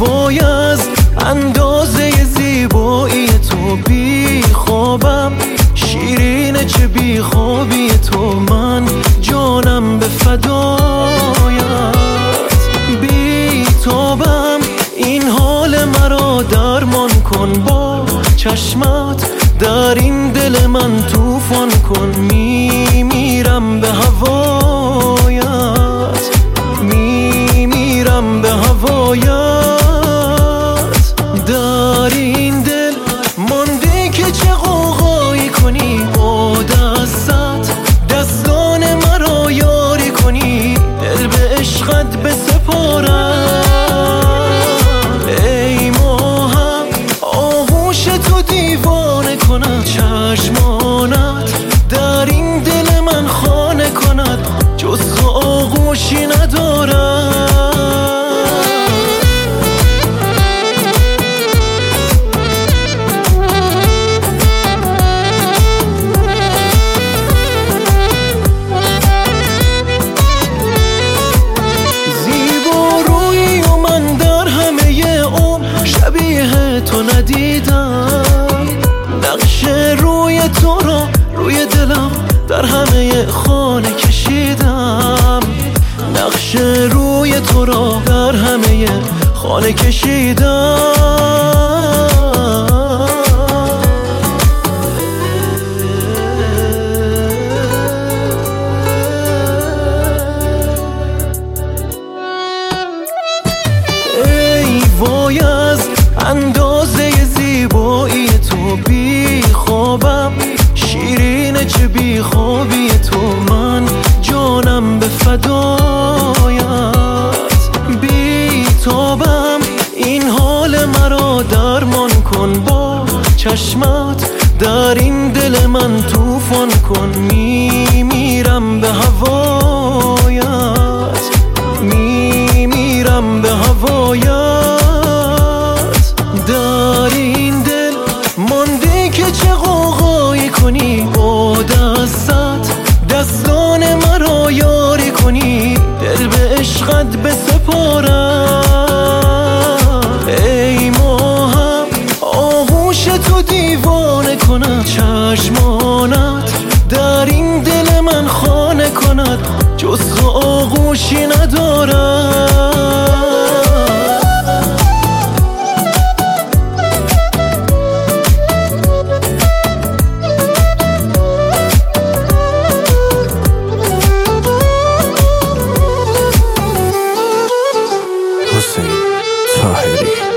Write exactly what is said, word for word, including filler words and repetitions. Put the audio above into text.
وای از اندازه زیبایی تو بی خوابم، شیرینه چه بی خوابی تو، من جانم به فدایت. بی تابم این حال مرا درمان کن، با چشمت در این دل من طوفان کن. می میرم به هوایت، می میرم به هوایت. در این دل مانده که چه غوغایی کنی، با دستت دستان مرا یاری کنی، دل به عشقت بسپارم. ای ماهم آغوش تو دیوانه کند، چشمانت در این دل من خانه کند، جز تو آغوشی ندارم. تو ندیدم، نقش روی تو را روی دلم در همه خانه کشیدم، نقش روی تو را در همه خانه کشیدم. ای وای از اندازه زیبایی تو بی خوابم، شیرینه چه بی خوابی تو، من جانم به فدایت. بی تابم این حال مرا درمان کن، با چشمت در این دل من طوفان کن. می میرم به هوایت، می میرم به هوایت. در این دل مانده که چه غوغایی کنی، با دستت دستان مرا یاری کنی، دل به عشقت بسپارم. ای ماهم آغوش تو دیوانه کند، چشمانت در این دل من خانه کند، جز تو آغوشی ندارم. حسین طاهری.